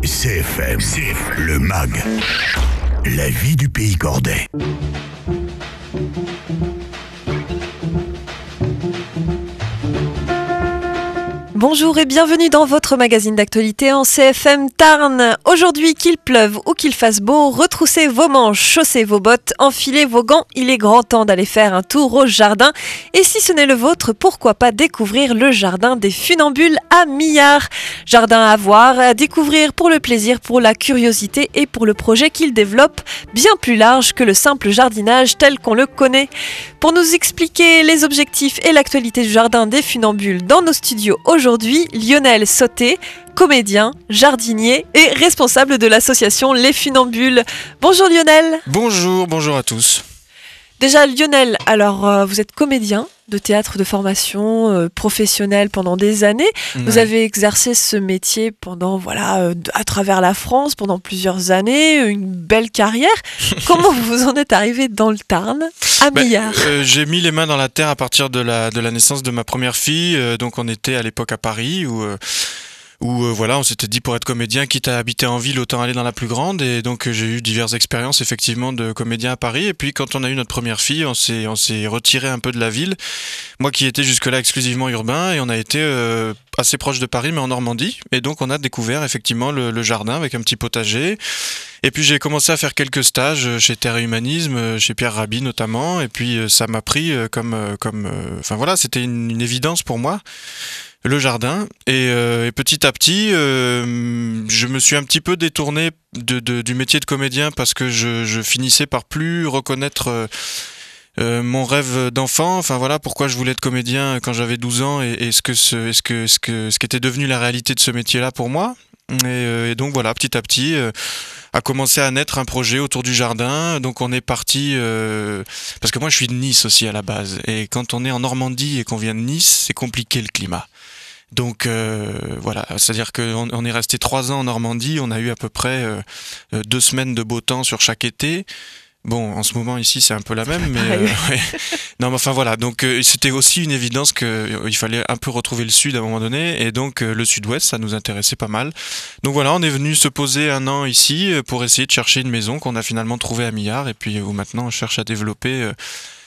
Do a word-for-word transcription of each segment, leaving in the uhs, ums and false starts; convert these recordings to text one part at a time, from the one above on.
C F M, C F M, le M A G, la vie du pays cordais. Bonjour et bienvenue dans votre magazine d'actualité en C F M Tarn. Aujourd'hui, qu'il pleuve ou qu'il fasse beau, retroussez vos manches, chaussez vos bottes, enfilez vos gants. Il est grand temps d'aller faire un tour au jardin. Et si ce n'est le vôtre, pourquoi pas découvrir le jardin des Funambules à Millard. Jardin à voir, à découvrir pour le plaisir, pour la curiosité et pour le projet qu'il développe, bien plus large que le simple jardinage tel qu'on le connaît. Pour nous expliquer les objectifs et l'actualité du jardin des Funambules dans nos studios aujourd'hui, Aujourd'hui, Lionel Sauté, comédien, jardinier et responsable de l'association Les Funambules. Bonjour Lionel. Bonjour, bonjour à tous. Déjà Lionel, alors euh, vous êtes comédien de théâtre de formation, euh, professionnel pendant des années. Ouais. Vous avez exercé ce métier pendant, voilà, euh, à travers la France pendant plusieurs années, une belle carrière. Comment vous en êtes arrivé dans le Tarn, à ben, Millard euh, J'ai mis les mains dans la terre à partir de la, de la naissance de ma première fille. Euh, donc on était à l'époque à Paris où... Euh, où euh, voilà, on s'était dit pour être comédien, quitte à habiter en ville, autant aller dans la plus grande. Et donc euh, j'ai eu diverses expériences effectivement de comédien à Paris. Et puis quand on a eu notre première fille, on s'est, on s'est retiré un peu de la ville. Moi qui étais jusque-là exclusivement urbain, et on a été euh, assez proche de Paris, mais en Normandie. Et donc on a découvert effectivement le, le jardin avec un petit potager. Et puis j'ai commencé à faire quelques stages chez Terre et Humanisme, chez Pierre Rabhi notamment. Et puis ça m'a pris comme, comme, enfin voilà, c'était une, une évidence pour moi. Le jardin et, euh, et petit à petit euh, je me suis un petit peu détourné de, de, du métier de comédien parce que je, je finissais par plus reconnaître euh, euh, mon rêve d'enfant, enfin voilà pourquoi je voulais être comédien quand j'avais douze ans et, et ce que ce, ce que ce que ce qu'était devenu la réalité de ce métier-là pour moi et, euh, et donc voilà petit à petit euh, a commencé à naître un projet autour du jardin. Donc on est parti euh, parce que moi je suis de Nice aussi à la base et quand on est en Normandie et qu'on vient de Nice, c'est compliqué le climat. Donc euh, voilà, c'est-à-dire qu'on on est resté trois ans en Normandie, on a eu à peu près euh, deux semaines de beau temps sur chaque été. Bon, en ce moment ici c'est un peu la même, mais euh, ouais. Non, mais enfin voilà. Donc euh, c'était aussi une évidence que euh, il fallait un peu retrouver le sud à un moment donné, et donc euh, le sud-ouest, ça nous intéressait pas mal. Donc voilà, on est venu se poser un an ici pour essayer de chercher une maison qu'on a finalement trouvée à Millard, et puis où maintenant on cherche à développer. Euh,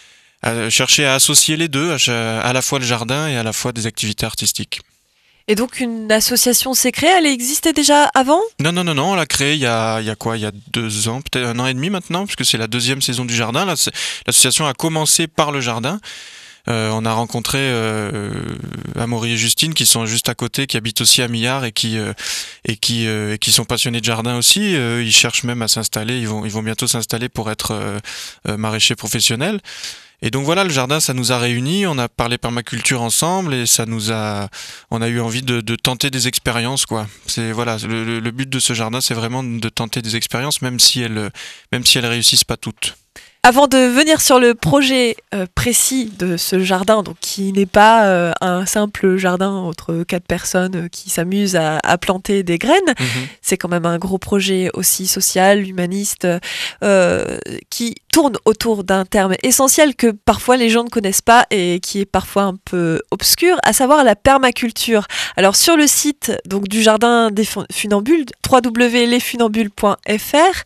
à chercher à associer les deux, à, à la fois le jardin et à la fois des activités artistiques. Et donc une association s'est créée, elle existait déjà avant ? Non, non, non, non, on l'a créée il y a, il y a quoi ? Il y a deux ans, peut-être un an et demi maintenant, puisque c'est la deuxième saison du jardin. Là, l'association a commencé par le jardin. Euh, on a rencontré euh, Amaury et Justine qui sont juste à côté, qui habitent aussi à Millard et qui euh, et qui euh, et qui sont passionnés de jardin aussi. Euh, ils cherchent même à s'installer. Ils vont ils vont bientôt s'installer pour être euh, euh, maraîchers professionnels. Et donc voilà, le jardin, ça nous a réunis, on a parlé permaculture ensemble et ça nous a, on a eu envie de, de tenter des expériences, quoi. C'est voilà, le, le but de ce jardin, c'est vraiment de tenter des expériences, même si elles, même si elles réussissent pas toutes. Avant de venir sur le projet euh, précis de ce jardin, donc qui n'est pas euh, un simple jardin entre quatre personnes euh, qui s'amusent à, à planter des graines, mmh. C'est quand même un gros projet aussi social, humaniste, euh, qui tourne autour d'un terme essentiel que parfois les gens ne connaissent pas et qui est parfois un peu obscur, à savoir la permaculture. Alors sur le site donc, du jardin des Funambules, w w w point les funambules point f r,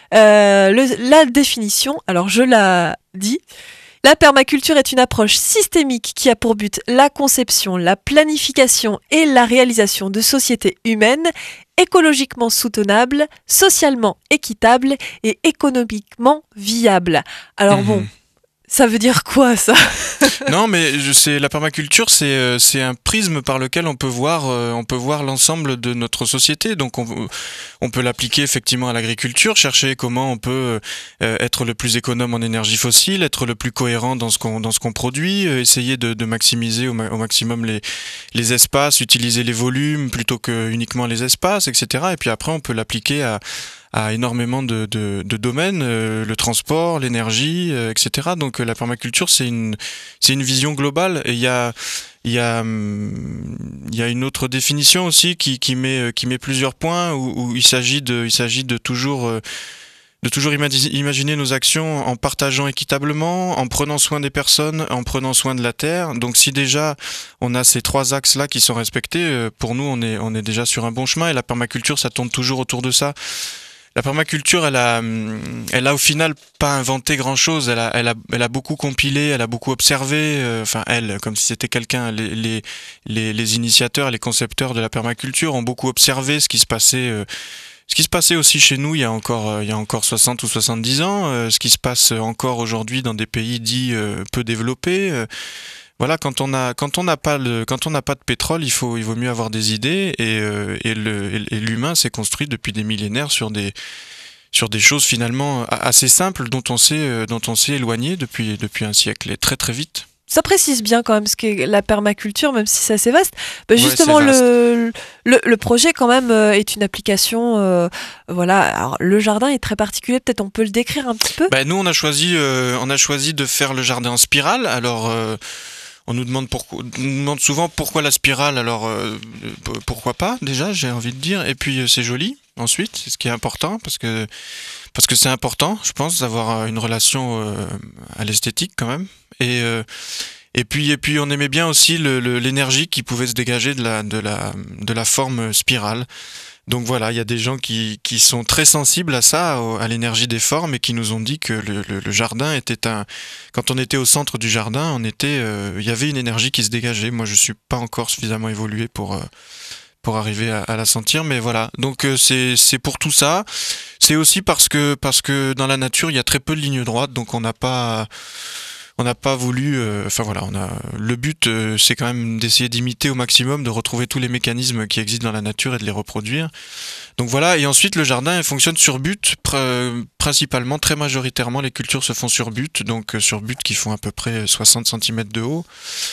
Euh, le, la définition, alors je la dis, la permaculture est une approche systémique qui a pour but la conception, la planification et la réalisation de sociétés humaines écologiquement soutenables, socialement équitables et économiquement viables. Alors mmh. bon, ça veut dire quoi ça ? Non, mais je sais, la permaculture, c'est euh, c'est un prisme par lequel on peut voir euh, on peut voir l'ensemble de notre société. Donc on on peut l'appliquer effectivement à l'agriculture, chercher comment on peut euh, être le plus économe en énergie fossile, être le plus cohérent dans ce qu'on dans ce qu'on produit, euh, essayer de, de maximiser au, ma- au maximum les les espaces, utiliser les volumes plutôt que uniquement les espaces, et cetera. Et puis après, on peut l'appliquer à à énormément de, de, de domaines, euh, le transport, l'énergie, euh, et cetera. Donc euh, la permaculture, c'est une, c'est une vision globale. Et il y a, il y a, il y a une autre définition aussi qui, qui met, qui met plusieurs points où, où il s'agit de, il s'agit de toujours euh, de toujours imagi- imaginer nos actions en partageant équitablement, en prenant soin des personnes, en prenant soin de la terre. Donc si déjà on a ces trois axes-là qui sont respectés, euh, pour nous on est, on est déjà sur un bon chemin, et la permaculture ça tourne toujours autour de ça. La permaculture, elle a, elle a au final pas inventé grand-chose. Elle a, elle a, elle a beaucoup compilé, elle a beaucoup observé. Euh, enfin, elle, comme si c'était quelqu'un. Les, les, les, les initiateurs, les concepteurs de la permaculture ont beaucoup observé ce qui se passait. Euh, ce qui se passait aussi chez nous il y a encore, euh, il y a encore soixante ou soixante-dix ans. Euh, ce qui se passe encore aujourd'hui dans des pays dits euh, peu développés. Euh, Voilà, quand on a quand on n'a pas le quand on n'a pas de pétrole, il faut il vaut mieux avoir des idées, et euh, et le et l'humain s'est construit depuis des millénaires sur des sur des choses finalement assez simples dont on s'est dont on s'est éloigné depuis depuis un siècle, et très très vite. Ça précise bien quand même ce qu'est la permaculture, même si c'est assez vaste. Bah, Ouais, justement, c'est vaste. le, le, le projet quand même euh, est une application. Euh, voilà. Alors, le jardin est très particulier. Peut-être on peut le décrire un petit peu. Ben, nous on a choisi euh, on a choisi de faire le jardin en spirale. Alors euh, on nous demande pourquoi, on nous demande souvent pourquoi la spirale. Alors euh, pourquoi pas déjà, j'ai envie de dire. Et puis euh, c'est joli. Ensuite, c'est ce qui est important, parce que parce que c'est important, je pense, d'avoir une relation euh, à l'esthétique quand même. Et euh, et puis et puis on aimait bien aussi le, le, l'énergie qui pouvait se dégager de la de la de la forme spirale. Donc voilà, il y a des gens qui, qui sont très sensibles à ça, à l'énergie des formes, et qui nous ont dit que le, le, le jardin était un... Quand on était au centre du jardin, on était, euh, il y avait une énergie qui se dégageait. Moi, je suis pas encore suffisamment évolué pour, euh, pour arriver à, à la sentir, mais voilà. Donc euh, c'est, c'est pour tout ça. C'est aussi parce que, parce que dans la nature, il y a très peu de lignes droites, donc on n'a pas... On n'a pas voulu, enfin euh, voilà, on a le but, euh, c'est quand même d'essayer d'imiter au maximum, de retrouver tous les mécanismes qui existent dans la nature et de les reproduire. Donc voilà, et ensuite le jardin il fonctionne sur but, pr- principalement, très majoritairement les cultures se font sur but, donc euh, sur but qui font à peu près soixante centimètres de haut.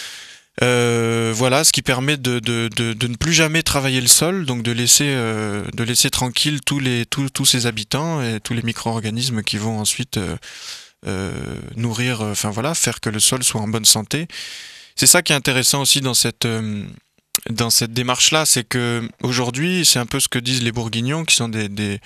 Euh, voilà, ce qui permet de, de, de, de ne plus jamais travailler le sol, donc de laisser, euh, de laisser tranquille tous les tous, tous ses habitants et tous les micro-organismes qui vont ensuite euh, Euh, nourrir, enfin euh, voilà, faire que le sol soit en bonne santé. C'est ça qui est intéressant aussi dans cette euh, dans cette démarche-là, c'est que aujourd'hui, c'est un peu ce que disent les Bourguignons, qui sont des, des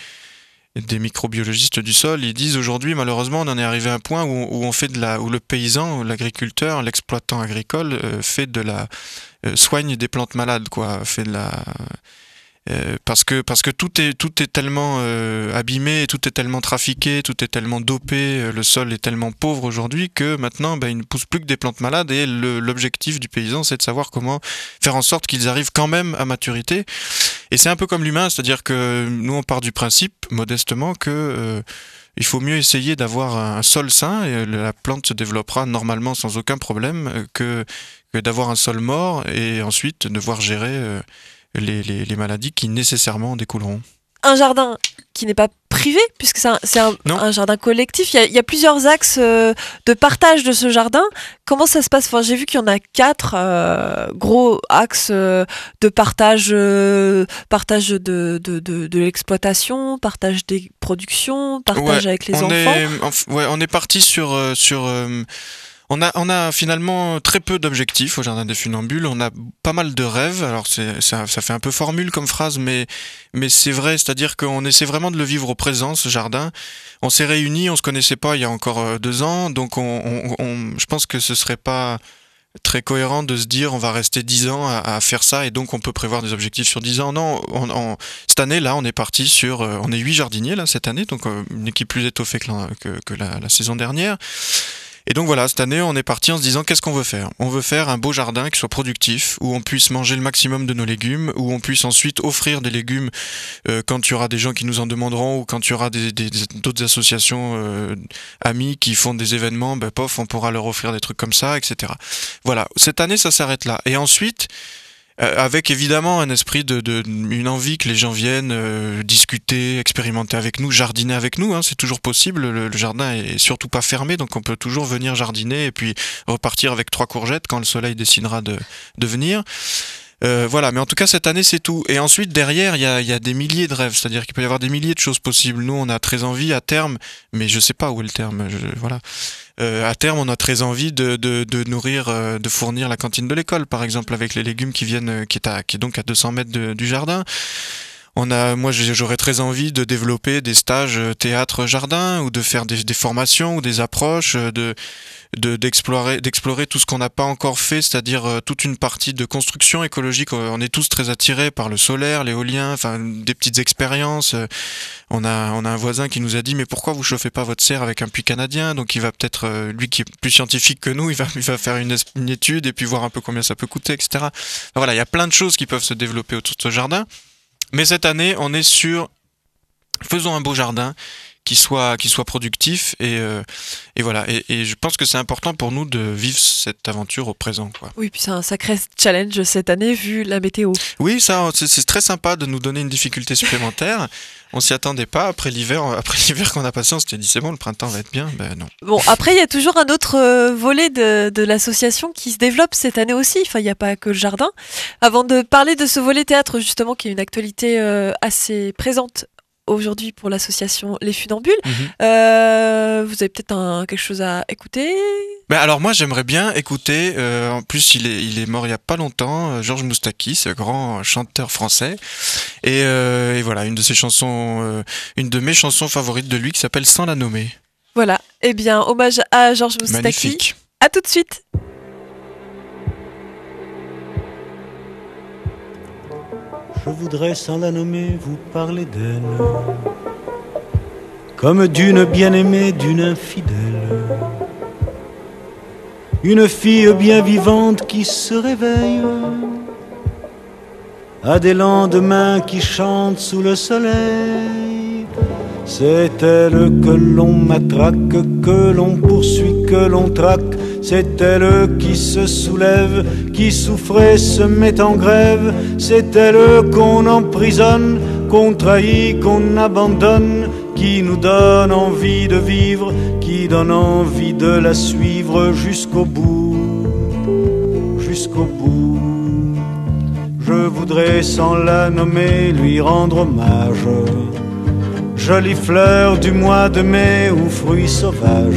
des microbiologistes du sol. Ils disent aujourd'hui, malheureusement, on en est arrivé à un point où, où on fait de la, où le paysan, l'agriculteur, l'exploitant agricole euh, fait de la euh, soigne des plantes malades, quoi, fait de la Euh, parce que parce que tout est tout est tellement euh, abîmé, tout est tellement trafiqué, tout est tellement dopé, euh, le sol est tellement pauvre aujourd'hui que maintenant ben, il ne pousse plus que des plantes malades, et le, l'objectif du paysan c'est de savoir comment faire en sorte qu'ils arrivent quand même à maturité. Et c'est un peu comme l'humain, c'est-à-dire que nous on part du principe modestement que euh, il faut mieux essayer d'avoir un sol sain, et la plante se développera normalement sans aucun problème, que, que d'avoir un sol mort et ensuite devoir gérer euh, Les, les, les maladies qui nécessairement en découleront. Un jardin qui n'est pas privé, puisque c'est un, c'est un, un jardin collectif. Il y a, il y a plusieurs axes euh, de partage de ce jardin. Comment ça se passe ? Enfin, j'ai vu qu'il y en a quatre euh, gros axes euh, de partage, euh, partage de, de, de, de l'exploitation, partage des productions, partage ouais, avec les on enfants. Est, en, ouais, on est parti sur... Euh, sur euh, On a, on a finalement très peu d'objectifs au Jardin des Funambules. On a pas mal de rêves. Alors c'est, ça, ça fait un peu formule comme phrase, mais, mais c'est vrai. C'est-à-dire qu'on essaie vraiment de le vivre au présent, ce jardin. On s'est réunis, on se connaissait pas il y a encore deux ans, donc on, on, on, je pense que ce serait pas très cohérent de se dire on va rester dix ans à, à faire ça, et donc on peut prévoir des objectifs sur dix ans. Non, on, on, cette année là, on est parti sur, on est huit jardiniers là cette année, donc une équipe plus étoffée que la, que, que la, la saison dernière. Et donc voilà, cette année, on est parti en se disant qu'est-ce qu'on veut faire ? On veut faire un beau jardin qui soit productif, où on puisse manger le maximum de nos légumes, où on puisse ensuite offrir des légumes euh, quand il y aura des gens qui nous en demanderont, ou quand il y aura des, des, d'autres associations euh, amis qui font des événements, ben pof, on pourra leur offrir des trucs comme ça, et cetera. Voilà, cette année, ça s'arrête là. Et ensuite... Euh, avec évidemment un esprit de, de, une envie que les gens viennent euh, discuter, expérimenter avec nous, jardiner avec nous, hein, c'est toujours possible, le, le jardin est surtout pas fermé, donc on peut toujours venir jardiner et puis repartir avec trois courgettes quand le soleil décidera de, de venir. Euh, voilà, mais en tout cas cette année c'est tout. Et ensuite derrière il y a, y a des milliers de rêves, c'est-à-dire qu'il peut y avoir des milliers de choses possibles. Nous on a très envie à terme, mais je sais pas où est le terme, je, voilà. Euh, à terme, on a très envie de, de, de nourrir, euh, de fournir la cantine de l'école, par exemple, avec les légumes qui viennent, qui est, à, qui est donc à deux cents mètres de, du jardin. On a, moi, j'aurais très envie de développer des stages théâtre-jardin ou de faire des, des formations ou des approches, de, de, d'explorer, d'explorer tout ce qu'on n'a pas encore fait, c'est-à-dire toute une partie de construction écologique. On est tous très attirés par le solaire, l'éolien, enfin, des petites expériences. On a, on a un voisin qui nous a dit, mais pourquoi vous chauffez pas votre serre avec un puits canadien? Donc, il va peut-être, lui qui est plus scientifique que nous, il va, il va faire une, une étude et puis voir un peu combien ça peut coûter, et cetera. Voilà, il y a plein de choses qui peuvent se développer autour de ce jardin. Mais cette année, on est sur faisons un beau jardin qui soit qui soit productif et euh, et voilà. Et, et je pense que c'est important pour nous de vivre cette aventure au présent, quoi. Oui, puis c'est un sacré challenge cette année vu la météo. Oui, ça, c'est, c'est très sympa de nous donner une difficulté supplémentaire. On s'y attendait pas. Après l'hiver, après l'hiver qu'on a passé, on s'était dit c'est bon, le printemps va être bien. Ben non. Bon, après il y a toujours un autre euh, volet de, de l'association qui se développe cette année aussi. Enfin, il n'y a pas que le jardin. Avant de parler de ce volet théâtre justement, qui est une actualité euh, assez présente aujourd'hui pour l'association Les Funambules, mmh. euh, vous avez peut-être un, quelque chose à écouter? Ben alors moi j'aimerais bien écouter, euh, en plus il est, il est mort il y a pas longtemps, euh, Georges Moustaki, ce grand chanteur français, et, euh, et voilà, une de ses chansons, euh, une de mes chansons favorites de lui qui s'appelle Sans la nommer. Voilà, eh bien hommage à Georges Moustaki. Magnifique. À tout de suite. Je voudrais sans la nommer vous parler d'elle, comme d'une bien-aimée, d'une infidèle. Une fille bien vivante qui se réveille à des lendemains qui chantent sous le soleil. C'est elle que l'on matraque, que l'on poursuit, que l'on traque. C'est elle qui se soulève, qui souffrait, se met en grève. C'est elle qu'on emprisonne, qu'on trahit, qu'on abandonne, qui nous donne envie de vivre, qui donne envie de la suivre jusqu'au bout, jusqu'au bout. Je voudrais sans la nommer lui rendre hommage, jolie fleur du mois de mai ou fruit sauvage.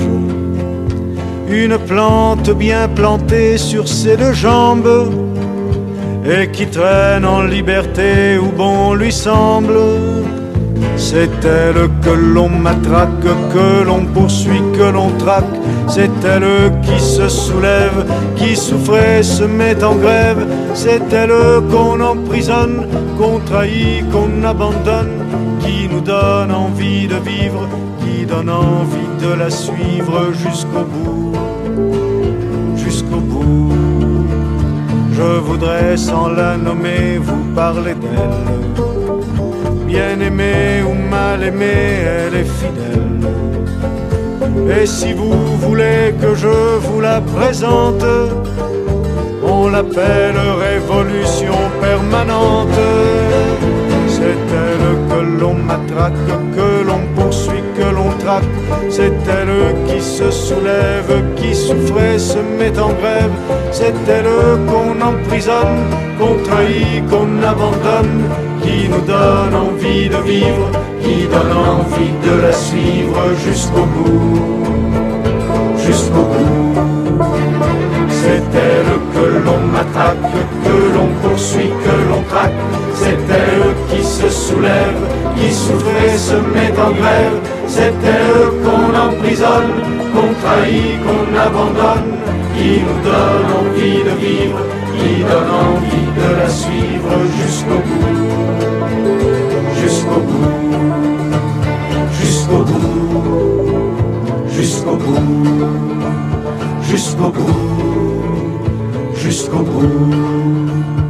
Une plante bien plantée sur ses deux jambes et qui traîne en liberté où bon lui semble. C'est elle que l'on matraque, que l'on poursuit, que l'on traque. C'est elle qui se soulève, qui souffrait, se met en grève. C'est elle qu'on emprisonne, qu'on trahit, qu'on abandonne, qui nous donne envie de vivre, qui donne envie de la suivre jusqu'au bout, jusqu'au bout. Je voudrais sans la nommer vous parler d'elle. Bien aimée ou mal aimée, elle est fidèle. Et si vous voulez que je vous la présente, on l'appelle révolution permanente. C'est elle que l'on matraque, que l'on poursuit, que l'on traque. C'est elle qui se soulève, qui souffrait, se met en grève. C'est elle qu'on emprisonne, qu'on trahit, qu'on abandonne, qui nous donne envie de vivre, qui donne envie de la suivre jusqu'au bout, jusqu'au bout. C'est elle que l'on matraque, que l'on poursuit, que l'on traque. C'est elle qui se soulève, qui souffre et se met en grève. C'est elle qu'on emprisonne, qu'on trahit, qu'on abandonne, qui nous donne envie de vivre, qui donne envie de la suivre jusqu'au bout, jusqu'au bout, jusqu'au bout, jusqu'au bout, jusqu'au bout, jusqu'au bout.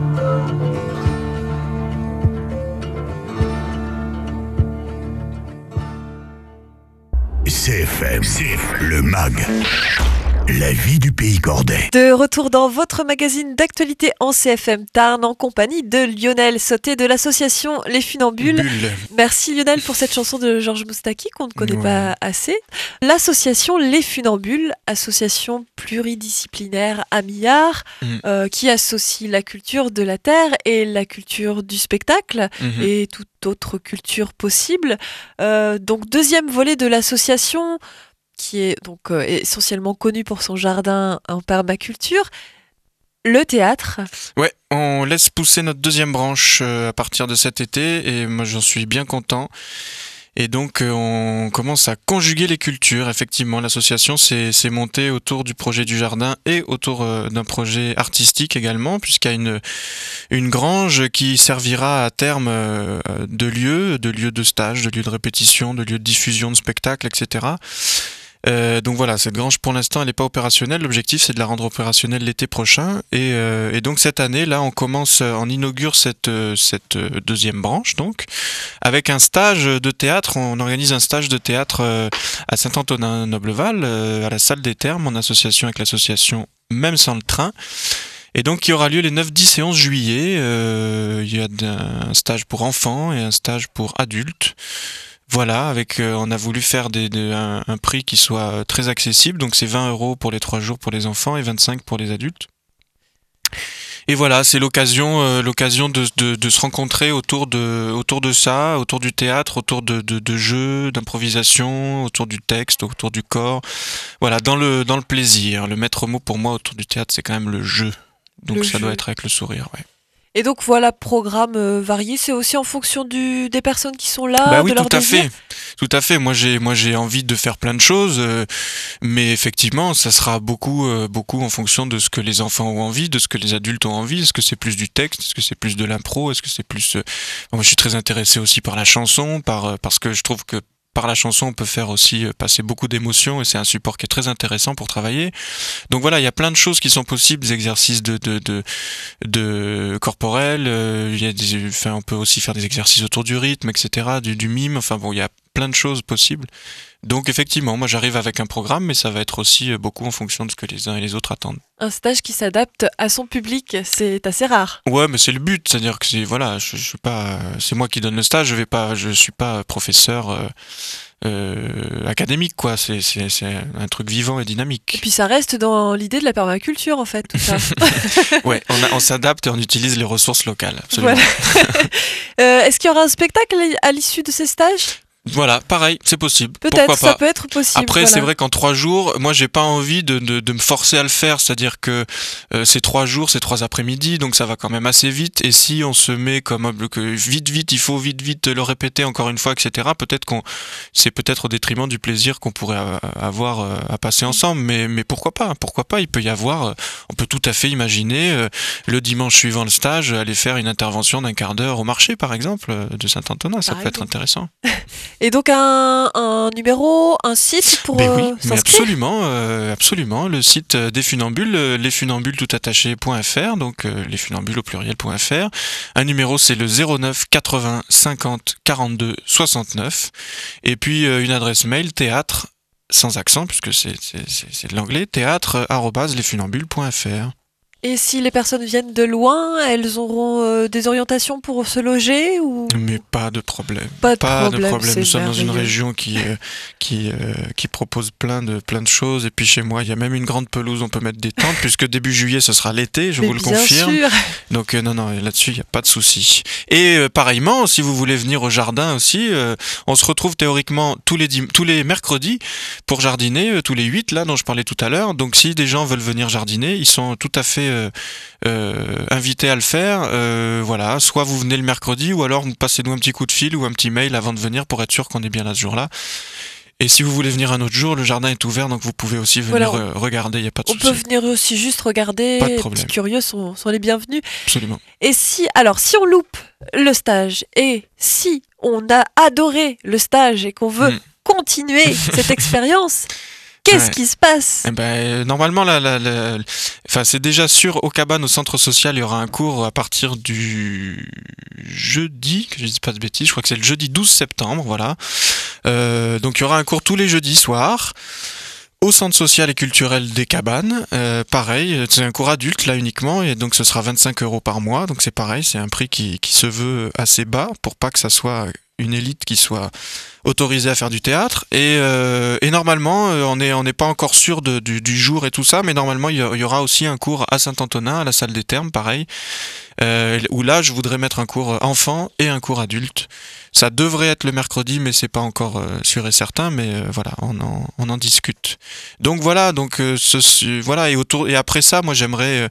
C F M, le mag. La vie du pays cordais. De retour dans votre magazine d'actualité en C F M Tarn en compagnie de Lionel Sauté de l'association Les Funambules. Bulle. Merci Lionel pour cette chanson de Georges Moustaki qu'on ne connaît Ouais. pas assez. L'association Les Funambules, association pluridisciplinaire à Millard, Mm. euh, qui associe la culture de la terre et la culture du spectacle Mhm. et toute autre culture possible. Euh, donc deuxième volet de l'association, qui est donc euh, essentiellement connu pour son jardin en permaculture. le théâtre. Ouais, on laisse pousser notre deuxième branche euh, à partir de cet été et moi j'en suis bien content. Et donc euh, on commence à conjuguer les cultures. Effectivement, l'association s'est, s'est montée autour du projet du jardin et autour euh, d'un projet artistique également, puisqu'il y a une, une grange qui servira à terme euh, de lieu, de lieu de stage, de lieu de répétition, de lieu de diffusion de spectacles, et cetera. Euh, donc voilà, cette grange pour l'instant elle n'est pas opérationnelle. L'objectif c'est de la rendre opérationnelle l'été prochain et, euh, et donc cette année là on commence, on inaugure cette, cette deuxième branche donc avec un stage de théâtre. On organise un stage de théâtre euh, à Saint-Antonin-Nobleval euh, à la salle des Thermes en association avec l'association Même sans le train. Et donc il aura lieu les neuf, dix et onze juillet. Euh, il y a un stage pour enfants et un stage pour adultes. Voilà, avec euh, on a voulu faire des, des, un, un prix qui soit très accessible, donc c'est vingt euros pour les trois jours pour les enfants et vingt-cinq pour les adultes. Et voilà, c'est l'occasion, euh, l'occasion de, de, de se rencontrer autour de, autour de ça, autour du théâtre, autour de, de, de jeux, d'improvisation, autour du texte, autour du corps. Voilà, dans le, dans le plaisir. Le maître mot pour moi autour du théâtre, c'est quand même le jeu. Donc Le ça jeu. doit être avec le sourire, ouais. Et donc voilà, programme euh, varié, c'est aussi en fonction du, des personnes qui sont là, Bah oui, de leur tout à désir. fait, tout à fait. Moi, j'ai, moi, j'ai envie de faire plein de choses, euh, mais effectivement, ça sera beaucoup, euh, beaucoup en fonction de ce que les enfants ont envie, de ce que les adultes ont envie. Est-ce que c'est plus du texte, est-ce que c'est plus de l'impro, est-ce que c'est plus. Euh... Moi, je suis très intéressé aussi par la chanson, par euh, parce que je trouve que par la chanson, on peut faire aussi euh, passer beaucoup d'émotions et c'est un support qui est très intéressant pour travailler. Donc voilà, il y a plein de choses qui sont possibles, des exercices de de de, de corporels. Euh, il y a des, enfin, on peut aussi faire des exercices autour du rythme, et cetera, du, du mime. Enfin bon, il y a plein de choses possibles. Donc effectivement, moi j'arrive avec un programme, mais ça va être aussi beaucoup en fonction de ce que les uns et les autres attendent. Un stage qui s'adapte à son public, c'est assez rare. Ouais, mais c'est le but, c'est-à-dire que c'est voilà, je, je suis pas, c'est moi qui donne le stage, je vais pas, je suis pas professeur euh, euh, académique quoi. C'est c'est c'est un truc vivant et dynamique. Et puis ça reste dans l'idée de la permaculture en fait, tout ça. Ouais, on, a, on s'adapte et on utilise les ressources locales. Absolument. Voilà. euh, est-ce qu'il y aura un spectacle à l'issue de ces stages ? Voilà, pareil, c'est possible. Peut-être, Pourquoi pas. ça peut être possible. Après, voilà. c'est vrai qu'en trois jours, moi, j'ai pas envie de, de, de me forcer à le faire. C'est-à-dire que euh, c'est trois jours, c'est trois après-midi, donc ça va quand même assez vite. Et si on se met comme que vite, vite, il faut vite, vite le répéter encore une fois, et cetera. Peut-être qu'on, c'est peut-être au détriment du plaisir qu'on pourrait avoir à passer ensemble. Mais, mais pourquoi pas Pourquoi pas Il peut y avoir. On peut tout à fait imaginer euh, le dimanche suivant le stage aller faire une intervention d'un quart d'heure au marché, par exemple, de Saint-Antonin. Ça Par peut exemple. être intéressant. Et donc un, un numéro, un site pour Ben oui, euh, mais s'inscrire. absolument, euh, absolument. Le site des Funambules, euh, lesfunambules.toutattaché.fr, donc euh, lesfunambules au pluriel.fr. Un numéro, c'est le zéro neuf quatre-vingts cinquante quarante-deux soixante-neuf. Et puis euh, une adresse mail, théâtre, sans accent, puisque c'est, c'est, c'est, c'est de l'anglais, théâtre arobase lesfunambules.fr. Et si les personnes viennent de loin, elles auront euh, des orientations pour se loger ou Mais pas de problème. Pas de pas problème, de problème. c'est Nous sommes dans une merveilleux. région qui euh, qui euh, qui propose plein de plein de choses. Et puis chez moi, il y a même une grande pelouse. On peut mettre des tentes puisque début juillet, ce sera l'été. Je Mais vous le bien confirme. sûr. Donc euh, non non, là-dessus, il y a pas de souci. Et euh, pareillement, si vous voulez venir au jardin aussi, euh, on se retrouve théoriquement tous les dim- tous les mercredis pour jardiner, euh, tous les huit là dont je parlais tout à l'heure. Donc si des gens veulent venir jardiner, ils sont tout à fait euh, Euh, invité à le faire, euh, voilà, soit vous venez le mercredi ou alors vous passez-nous un petit coup de fil ou un petit mail avant de venir pour être sûr qu'on est bien là ce jour-là. Et si vous voulez venir un autre jour, le jardin est ouvert, donc vous pouvez aussi venir Voilà, euh, regarder, il n'y a pas de On souci. peut venir aussi juste regarder. Pas de Les problème. petits curieux sont, sont les bienvenus. Absolument. Et si, alors, si on loupe le stage et si on a adoré le stage et qu'on veut Mm. continuer cette expérience, qu'est-ce Ouais. qui se passe ? Eh ben, normalement, la, la, la- enfin, c'est déjà sûr, au cabane, au centre social, il y aura un cours à partir du jeudi, que je dis pas de bêtises, je crois que c'est le jeudi douze septembre, voilà. Euh, donc il y aura un cours tous les jeudis soirs. Au centre social et culturel des Cabanes, euh, pareil, c'est un cours adulte là uniquement, et donc ce sera vingt-cinq euros par mois, donc c'est pareil, c'est un prix qui, qui se veut assez bas pour pas que ça soit une élite qui soit autorisée à faire du théâtre. Et, euh, et normalement, euh, on n'est on n'est pas encore sûr de, du, du jour et tout ça, mais normalement il y, a- il y aura aussi un cours à Saint-Antonin, à la salle des Thermes, pareil, euh, où là je voudrais mettre un cours enfant et un cours adulte. Ça devrait être le mercredi, mais c'est pas encore euh, sûr et certain. Mais euh, voilà, on en, on en discute. Donc voilà, donc euh, ce, ce- voilà et autour et après ça, moi j'aimerais, euh,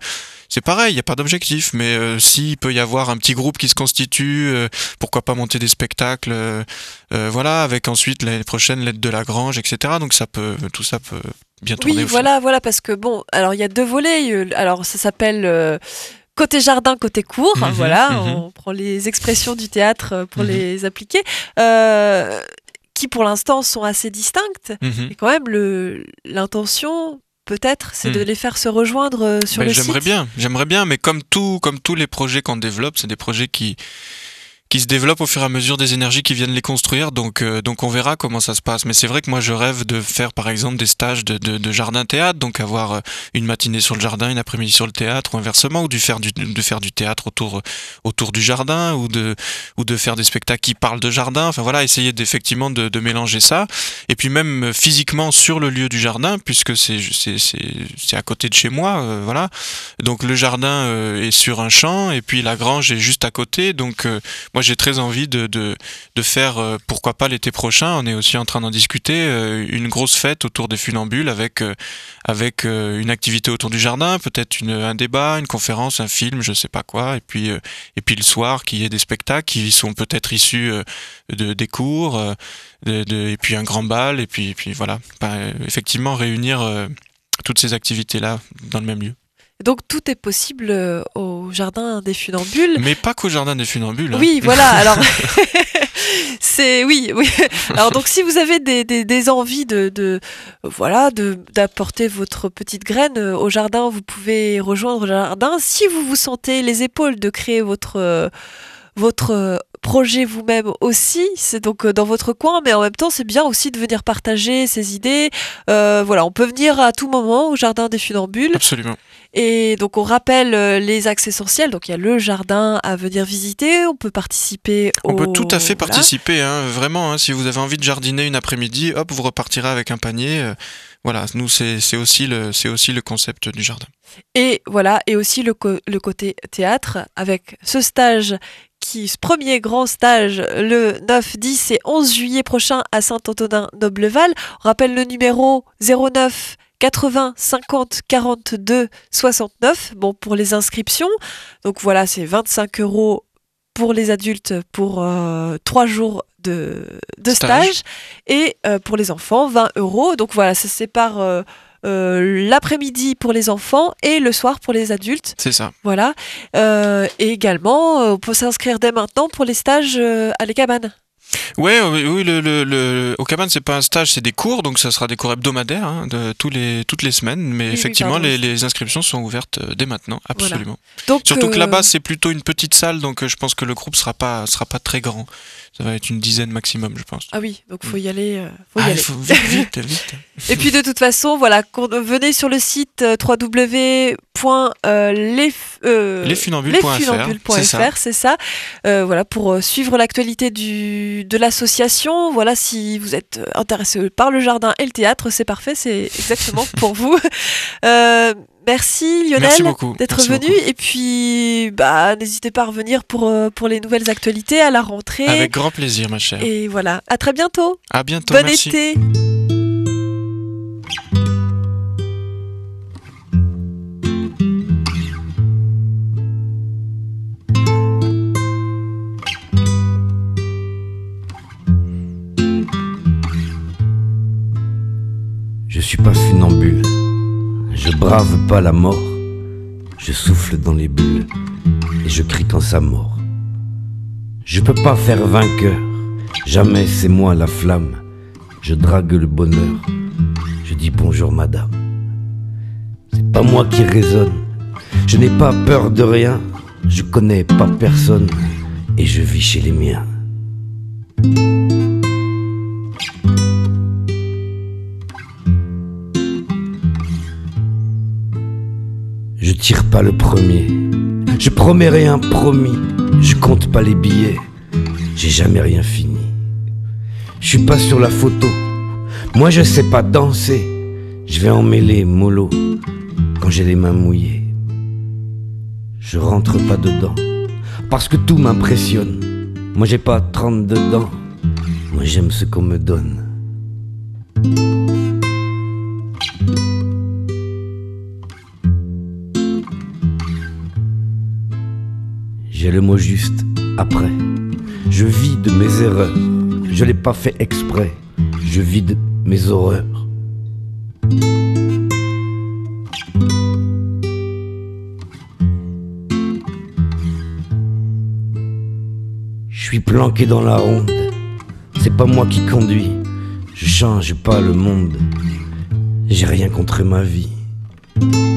c'est pareil, il n'y a pas d'objectif, mais euh, s'il peut y avoir un petit groupe qui se constitue, euh, pourquoi pas monter des spectacles, euh, euh, voilà, avec ensuite l'année prochaine l'aide de la Grange, et cetera. Donc ça peut, tout ça peut bien tourner. Oui, au voilà, voilà, parce que bon, alors il y a deux volets. Alors ça s'appelle euh, côté jardin, côté cours. Mmh, voilà, mmh. on prend les expressions du théâtre pour Mmh. les appliquer, euh, qui pour l'instant sont assez distinctes. Mhm. Et quand même, le, l'intention, peut-être, c'est Mm. de les faire se rejoindre euh, sur Ben, le j'aimerais site. bien, j'aimerais bien, mais comme tout, comme tous les projets qu'on développe, c'est des projets qui qui se développent au fur et à mesure des énergies qui viennent les construire, donc euh, donc on verra comment ça se passe. Mais c'est vrai que moi je rêve de faire par exemple des stages de de, de jardin théâtre, donc avoir euh, une matinée sur le jardin, une après-midi sur le théâtre, ou inversement, ou de faire du de faire du théâtre autour autour du jardin, ou de ou de faire des spectacles qui parlent de jardin. Enfin voilà, essayer d'effectivement de, de mélanger ça, et puis même euh, physiquement sur le lieu du jardin, puisque c'est c'est c'est c'est à côté de chez moi, euh, voilà. Donc le jardin euh, est sur un champ, et puis la grange est juste à côté, donc euh, moi j'ai très envie de, de, de faire, euh, pourquoi pas l'été prochain, on est aussi en train d'en discuter, euh, une grosse fête autour des funambules avec, euh, avec euh, une activité autour du jardin, peut-être une, un débat, une conférence, un film, je sais pas quoi, et puis, euh, et puis le soir qu'il y ait des spectacles qui sont peut-être issus euh, de, des cours, euh, de, de, et puis un grand bal, et puis, et puis voilà, ben, effectivement réunir euh, toutes ces activités-là dans le même lieu. Donc tout est possible euh, au jardin des funambules. Mais pas qu'au jardin des funambules. Hein. Oui, voilà. Alors, c'est oui, oui. Alors donc, si vous avez des, des, des envies de, de voilà, de d'apporter votre petite graine euh, au jardin, vous pouvez rejoindre le jardin. Si vous vous sentez les épaules de créer votre euh, votre euh, projet vous-même aussi, c'est donc euh, dans votre coin, mais en même temps, c'est bien aussi de venir partager ses idées. Euh, voilà, on peut venir à tout moment au jardin des funambules. Absolument. Et donc on rappelle euh, les axes essentiels. Donc il y a le jardin à venir visiter. On peut participer. On au... peut tout à fait voilà. participer, hein, vraiment. Hein, si vous avez envie de jardiner une après-midi, hop, vous repartirez avec un panier. Euh, voilà, nous c'est c'est aussi le c'est aussi le concept du jardin. Et voilà, et aussi le co- le côté théâtre avec ce stage. Qui, ce premier grand stage le neuf, dix et onze juillet prochain à Saint-Antonin-Nobleval. On rappelle le numéro zéro neuf quatre-vingts cinquante quarante-deux soixante-neuf. Bon, pour les inscriptions. Donc voilà, c'est vingt-cinq euros pour les adultes pour euh, trois jours de, de stage. Stage. Et euh, pour les enfants, vingt euros. Donc voilà, ça se sépare euh, euh, l'après-midi pour les enfants et le soir pour les adultes. C'est ça. Voilà. Euh, et également, euh, on peut s'inscrire dès maintenant pour les stages euh, à les cabanes. Ouais, oui, oui, le, le, le, au cabane, c'est pas un stage, c'est des cours, donc ça sera des cours hebdomadaires, hein, de tous les, toutes les semaines. Mais Oui, effectivement, oui, pardon. les, les inscriptions sont ouvertes euh, dès maintenant, absolument. Donc, Surtout que euh, là-bas, c'est plutôt une petite salle, donc euh, je pense que le groupe sera pas, sera pas très grand. Ça va être une dizaine maximum, je pense. Ah oui, donc faut y aller. euh, faut y Ah, il aller. faut vite, vite, vite. Et puis de toute façon, voilà, qu'on- venez sur le site euh, w w w point les euh, lesfunambules point f r, lesfunambules point f r, c'est ça. c'est ça. Euh, voilà, pour euh, suivre l'actualité du de l'association. Voilà, si vous êtes euh, intéressé par le jardin et le théâtre, c'est parfait, c'est exactement pour vous. Euh, merci Lionel Merci beaucoup. d'être Merci venu. beaucoup. Et puis, bah, n'hésitez pas à revenir pour euh, pour les nouvelles actualités à la rentrée. Avec grand plaisir, ma chère. Et voilà, à très bientôt. À bientôt, Bon merci. été. Je suis pas funambule, je brave pas la mort, je souffle dans les bulles et je crie quand ça mord. Je peux pas faire vainqueur, jamais c'est moi la flamme, je drague le bonheur, je dis bonjour madame. C'est pas moi qui raisonne, je n'ai pas peur de rien, je connais pas personne et je vis chez les miens. Je tire pas le premier, je promets rien promis, je compte pas les billets, j'ai jamais rien fini. Je suis pas sur la photo, moi je sais pas danser, je vais emmêler mollo quand j'ai les mains mouillées. Je rentre pas dedans, parce que tout m'impressionne, moi j'ai pas trente dedans, moi j'aime ce qu'on me donne. J'ai le mot juste après. Je vis de mes erreurs. Je l'ai pas fait exprès. Je vis de mes horreurs. Je suis planqué dans la ronde. C'est pas moi qui conduis. Je change pas le monde. J'ai rien contre ma vie.